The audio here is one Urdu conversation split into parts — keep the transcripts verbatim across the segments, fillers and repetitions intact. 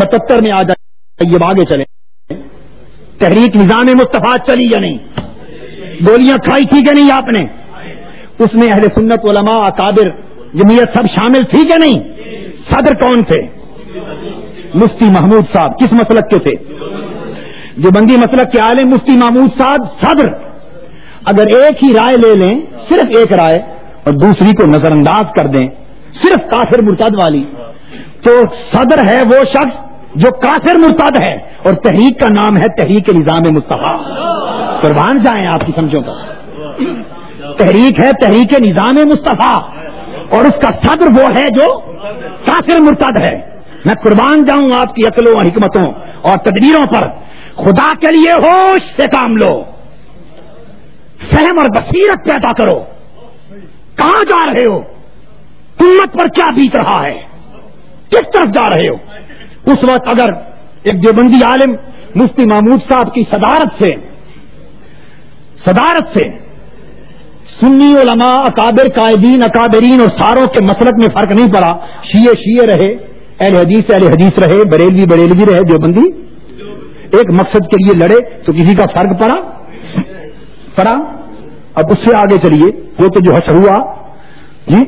ستہتر میں آ جائیے، آگے چلیں. تحریک نظام مصطفیٰ چلی یا نہیں؟ گولیاں کھائی تھی کہ نہیں آپ نے؟ اس میں اہل سنت علماء اکابر جمعیت سب شامل تھی کہ نہیں؟ صدر کون تھے؟ مفتی محمود صاحب. کس مسلک کے تھے؟ جو بندی مسلک کے عالم مفتی محمود صاحب صدر. اگر ایک ہی رائے لے لیں، صرف ایک رائے، اور دوسری کو نظر انداز کر دیں، صرف کافر مرتد والی، تو صدر ہے وہ شخص جو کافر مرتد ہے، اور تحریک کا نام ہے تحریک نظام مصطفیٰ. قربان جائیں آپ کی سمجھوں کا. تحریک ہے تحریک نظام مصطفیٰ، اور اس کا صدر وہ ہے جو کافر مرتد ہے. میں قربان جاؤں آپ کی عقلوں اور حکمتوں اور تدبیروں پر. خدا کے لیے ہوش سے کام لو، فہم اور بصیرت پیدا کرو. کہاں جا رہے ہو؟ امت پر کیا بیت رہا ہے؟ کس طرف جا رہے ہو؟ اس وقت اگر ایک دیوبندی عالم مفتی محمود صاحب کی صدارت سے صدارت سے سنی علماء اکابر قائدین اکابرین اور ساروں کے مسلک میں فرق نہیں پڑا، شیعہ شیعہ رہے، اہل حدیث اہل حدیث رہے، بریلوی بریلوی رہے، دیوبندی ایک مقصد کے لیے لڑے، تو کسی کا فرق پڑا پڑا اب اس سے آگے چلیے. وہ تو جو حشر ہوا جی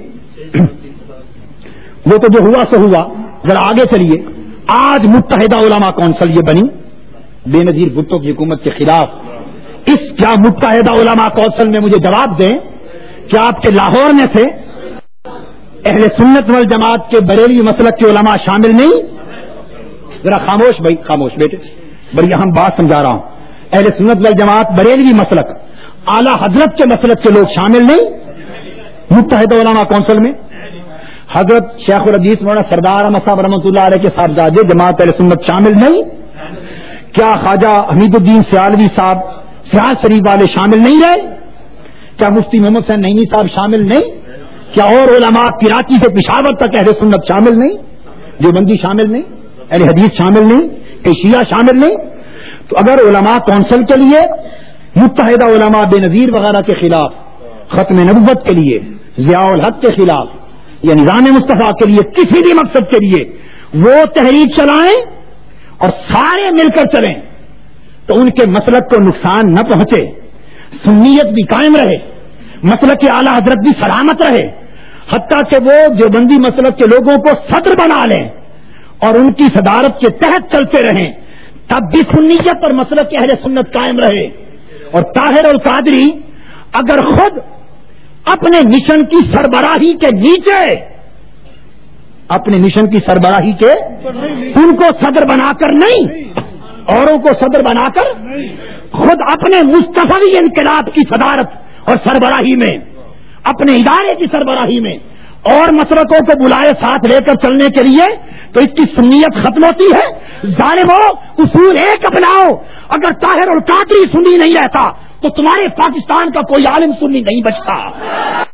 وہ تو جو ہوا سو ہوا. ذرا آگے چلیے. آج متحدہ علماء کونسل یہ بنی بے نظیر بھٹو کی حکومت کے خلاف. اس کیا متحدہ علماء کونسل میں مجھے جواب دیں کہ آپ کے لاہور میں سے اہل سنت والجماعت کے بریلوی مسلک کے علماء شامل نہیں؟ ذرا خاموش بھائی، خاموش بیٹے، بڑی اہم بات سمجھا رہا ہوں. اہل سنت والجماعت بریلوی مسلک اعلی حضرت کے مسلک کے لوگ شامل نہیں متحدہ علماء کونسل میں؟ حضرت شیخ الحدیث مولانا سردار احمد صاحب رحمۃ اللہ علیہ کے صاحبزادے جماعت اہل سنت شامل نہیں؟ کیا خواجہ حمید الدین سیالوی صاحب سیاح شریف والے شامل نہیں رہے؟ کیا مفتی محمد حسین نعیمی صاحب شامل نہیں؟ کیا اور علماء کراچی سے پشاور تک اہل سنت شامل نہیں؟ دیوبندی شامل نہیں؟ اہل حدیث شامل نہیں؟ کہ شیعہ شامل نہیں؟ تو اگر علماء کونسل کے لیے متحدہ علماء بے نظیر وغیرہ کے خلاف، ختم نبوت کے لیے، ضیاء الحق کے خلاف یا نظام مصطفیٰ کے لیے، کسی بھی مقصد کے لیے وہ تحریک چلائیں اور سارے مل کر چلیں تو ان کے مسلک کو نقصان نہ پہنچے، سنیت بھی قائم رہے، مسلک کے اعلی حضرت بھی سلامت رہے، حتیٰ کہ وہ دیوبندی مسلک کے لوگوں کو صدر بنا لیں اور ان کی صدارت کے تحت چلتے رہیں، تب بھی سنیت اور مسلک کے اہل سنت قائم رہے. اور طاہر القادری اگر خود اپنے مشن کی سربراہی کے نیچے، اپنے مشن کی سربراہی کے ان کو صدر بنا کر نہیں، اوروں کو صدر بنا کر، خود اپنے مصطفی انقلاب کی صدارت اور سربراہی میں، اپنے ادارے کی سربراہی میں اور مسلکوں کو بلائے ساتھ لے کر چلنے کے لیے، تو اس کی سنیت ختم ہوتی ہے. ظالمو، اصول ایک اپناؤ. اگر طاہر القادری سنی نہیں رہتا تو تمہارے پاکستان کا کوئی عالم سنی نہیں بچتا.